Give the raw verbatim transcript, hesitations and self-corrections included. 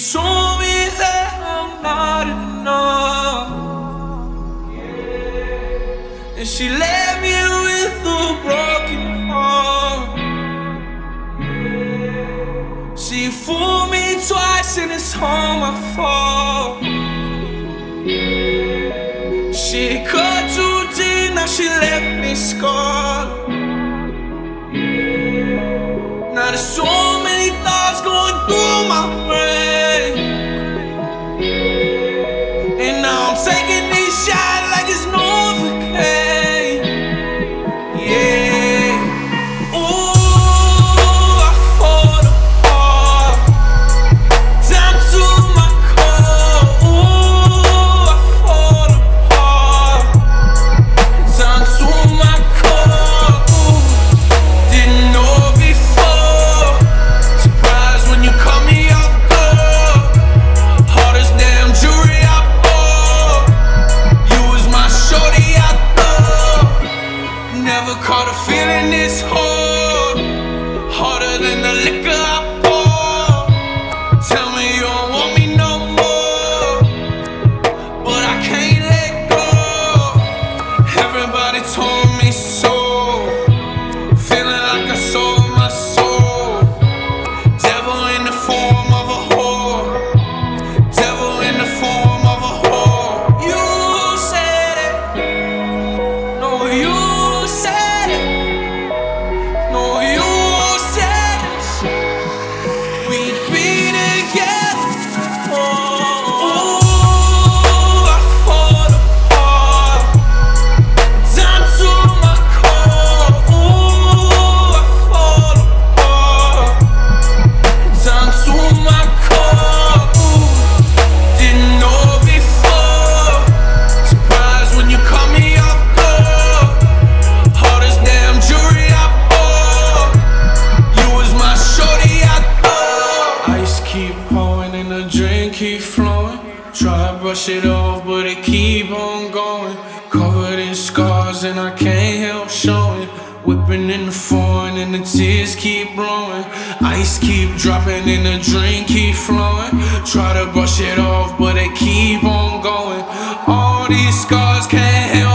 told me that I'm not enough, and she left me with a broken heart. She fooled me twice and it's all my fault. She cut too deep, now she left me scarred. Now there's so many thoughts going through my brain, and now I'm taking these shots like it's Novocaine. Yeah. Ooh, I fall apart, down to my core. Ooh, I fall apart, down to my core. Ooh, didn't know before. Surprised when you call me off guard. Hardest damn jewelry I bought. You was my shorty I thought. Never caught a feeling this hard. Harder than the liquor I pour. Tell me you don't want me no more, but I can't let go. Everybody told me so. Feeling like I sold my soul. Devil in the form of a whore. Devil in the form of a whore. You said it. No, you said it. No, you said it. We'd be together. Oh, ooh, I fall apart, down to my core. Ooh, I fall apart, down to my core. Ooh, didn't know before. Surprised when you call me off guard. Hardest damn jewelry I bought. You was my shorty I thought. Ice keep pouring and the drink keep flowing. Try to brush it off, but it keep on going. Covered in scars and I can't help showing. Whipping in the foreign and the tears keep blowing. Ice keep dropping and the drink keep flowing. Try to brush it off, but it keep on going. All these scars can't help